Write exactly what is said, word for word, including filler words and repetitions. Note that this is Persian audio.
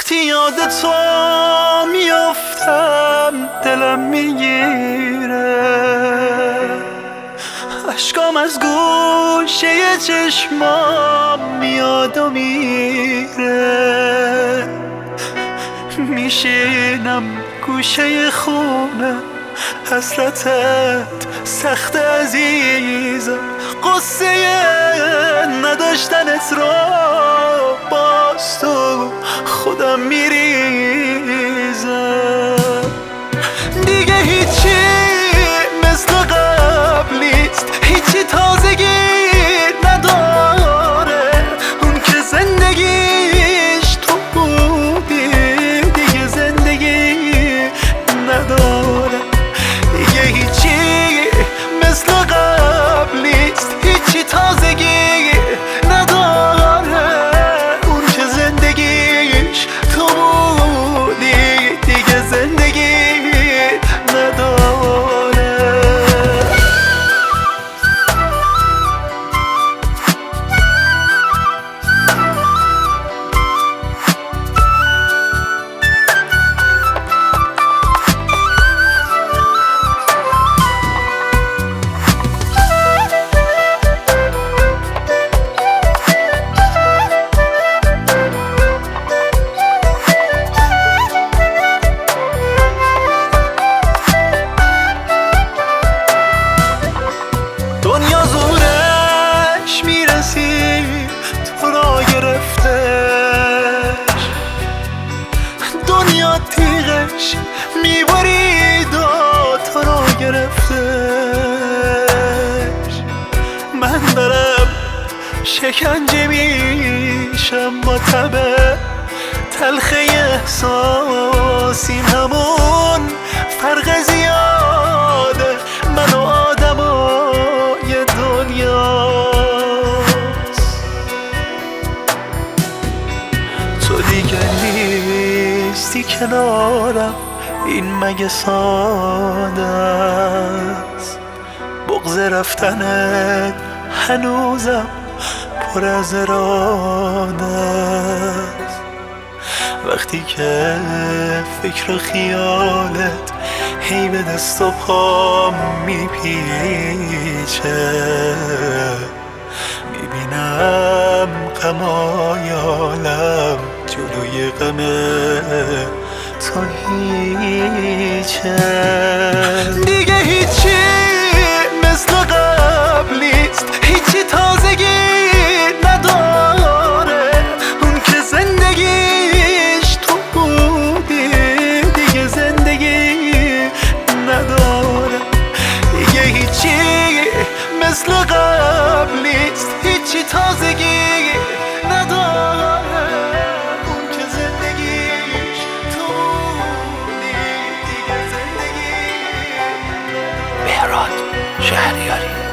وقتی یاد تو میافتم دلم میگیره، اشکام از گوشه چشمام میاد و میره. میشینم گوشه خونه، حسرتت سخت عزیزم، قصه نداشتنت رو باز تو خودم میریزم. دیگه هیچی مثل قبل نیست، هیچی تازگی نداره. اون که زندگیش تو بودی دیگه زندگی نداره. دیگه هیچی مثل قبل نیست، هیچی تازگی نداره. اون که زندگیش تو بودی دیگه زندگی نداره. دنیا زورش میرسید تو را گرفتش، دنیا تیغش میبرید و تو را گرفتش. من دارم شکنجه میشم با تبه تلخه احساسیم، همون فرق زیاده من و آدمای دنیاست. تو دیگه نیستی کنارم، این مگه ساده است؟ بغض رفتنت هنوزم پر از اراده است. وقتی که فکر و خیالت هی به دست و پام میپیچه، میبینم غم آیالم جلوی غم تو هیچه. دیگه هیچی مثل قبل نیست، هیچی تازگی نداره. اون که زندگیش تو بودی دیگه زندگی نداره. دیگه هیچی مثل قبل نیست، هیچی تازگی نداره. اون که زندگیش تو بودی دیگه زندگی نداره. مهراد شهریاری.